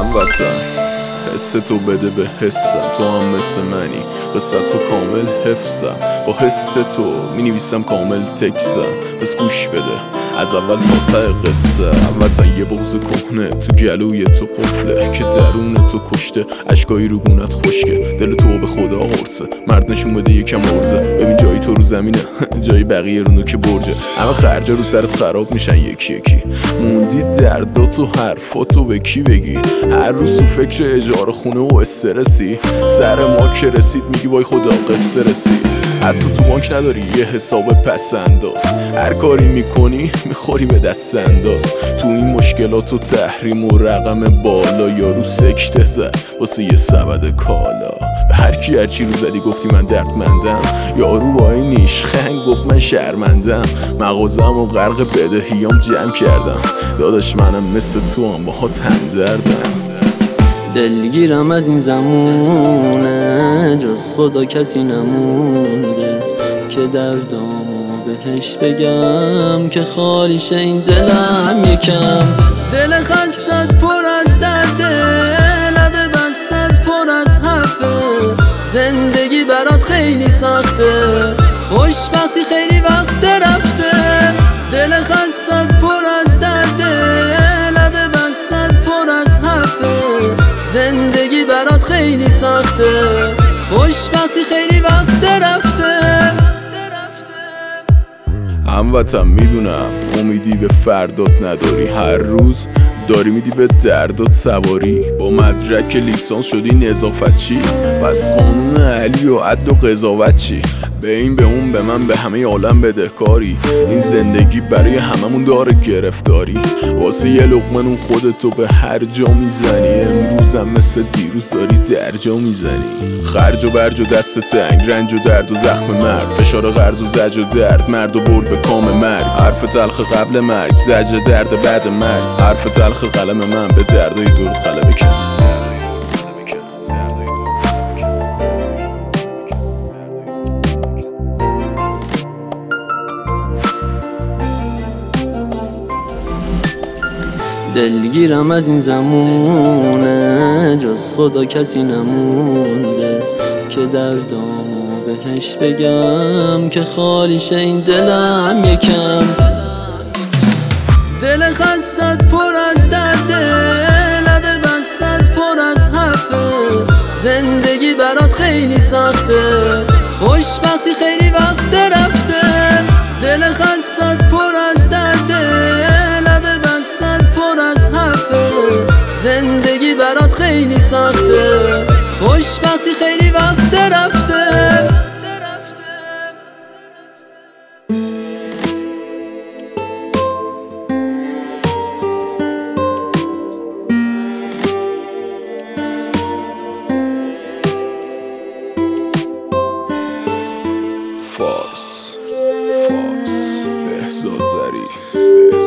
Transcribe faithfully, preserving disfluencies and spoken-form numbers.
هموطن حس تو بده به حسم، تو هم مثل منی، قصه تو کامل حفظم. با حس تو می نویسم کامل تکسم، بس گوش بده از اول تا ته قصه. هموطن یه بغض کهنه تو گلوی تو قفله که درون تو کشته، اشکایی رو گونت خشکه، دل تو به خدا قرصه، مرد نشون بده یکم عرضه. ببین جایی تو رو زمینه جایی بقیه رو نوک برجه، همه خرجا رو سرت خراب میشن یکی یکی. موندی دردات و حرفاتو به کی بگی؟ هر روز تو فکر اجاره خونه و استرسی، سر ما که رسید میگی وای خدا قصه رسید. حتی تو بانک نداری یه حساب پس انداز، هر کاری میکنی میخوری به دست انداز. تو این مشکلات و تحریم و رقم بالا، یارو سکته زد واسه یه سبد کالا. به هر کی هرچی رو زدی گفتی من دردمندم، یارو با این نیشخنگ گفت من شرمندم. مغازم و غرق بدهیام جمع کردم، داداش منم مثل تو هم باهات همدردم. دلگیرم از این زمونه، جز خدا کسی نمونده که دردامو بهش بگم، که خالیشه این دلم یکم. دل خستت پر از درده، لب بستت پر از حرفه، زندگی برات خیلی سخته، خوشبختی خیلی وقت رفته. دل خستت پر از درده، لب بستت پر از حرفه، زندگی برات خیلی سخته، خوشبختی خیلی وقت رفته. هموطن میدونم امیدی به فردات نداری، هر روز داری میدی به دردات سواری. با مدرک لیسانس شدی نظافت چی؟ پس قانون علی و عدل و قضاوت چی؟ به این به اون به من به همه عالم بدهکاری. این زندگی برای هممون داره گرفتاری، واسه یه لقمه نون خودتو به هر جا میزنی. امروزم مثل دیروز داری درجا میزنی، خرج و برج و دست تنگ، رنج و درد و زخم مرد، فشار قرض و زجر و درد، مرد و برد به کام مرگ. حرف تلخ قبل مرگ، زجر درد بعد مرگ، حرف تلخ قلم من به دردای درد غلبه کرد. دلگیرم از این زمونه، جز خدا کسی نمونده که دردامو بهش بگم، که خالیشه این دلم یکم. دل خستت پر از درده، لب بستت پر از حرفه، زندگی برات خیلی سخته، خوشبختی خیلی وقت رفته. دل خستت پر از درده، لب بستت پر از حرفه، زندگی برات خیلی سخته، خوشبختی خیلی وقت رفته. فارس فارس بهزاد زری.